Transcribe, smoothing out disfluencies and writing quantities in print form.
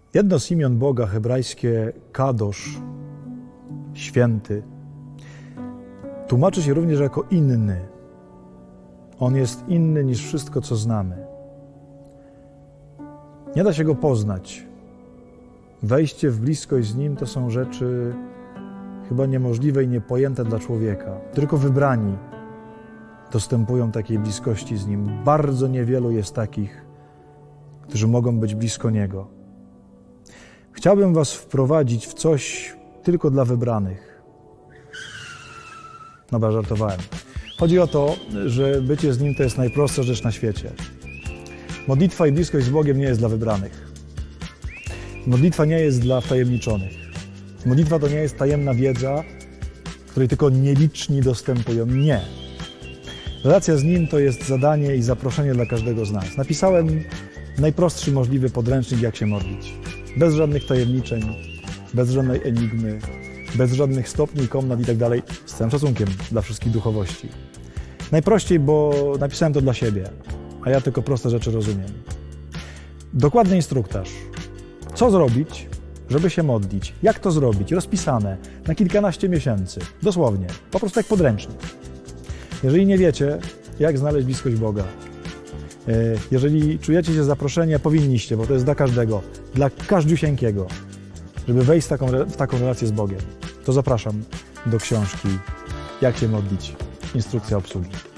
Jedno z imion Boga, hebrajskie kadosz, święty, tłumaczy się również jako inny. On jest inny niż wszystko, co znamy. Nie da się Go poznać. Wejście w bliskość z Nim to są rzeczy chyba niemożliwe i niepojęte dla człowieka. Tylko wybrani dostępują takiej bliskości z Nim. Bardzo niewielu jest takich, którzy mogą być blisko Niego. Chciałbym was wprowadzić w coś tylko dla wybranych. Dobra, żartowałem. Chodzi o to, że bycie z Nim to jest najprostsza rzecz na świecie. Modlitwa i bliskość z Bogiem nie jest dla wybranych. Modlitwa nie jest dla wtajemniczonych. Modlitwa to nie jest tajemna wiedza, której tylko nieliczni dostępują. Nie. Relacja z Nim to jest zadanie i zaproszenie dla każdego z nas. Napisałem najprostszy możliwy podręcznik, jak się modlić. Bez żadnych tajemniczeń, bez żadnej enigmy, bez żadnych stopni, komnat i tak dalej. Z całym szacunkiem dla wszystkich duchowości. Najprościej, bo napisałem to dla siebie, a ja tylko proste rzeczy rozumiem. Dokładny instruktaż. Co zrobić, żeby się modlić? Jak to zrobić? Rozpisane na kilkanaście miesięcy. Dosłownie. Po prostu jak podręcznik. Jeżeli nie wiecie, jak znaleźć bliskość Boga, jeżeli czujecie się zaproszeni, a powinniście, bo to jest dla każdego, dla każdziusieńkiego, żeby wejść w taką relację z Bogiem, to zapraszam do książki Jak się modlić? Instrukcja obsługi.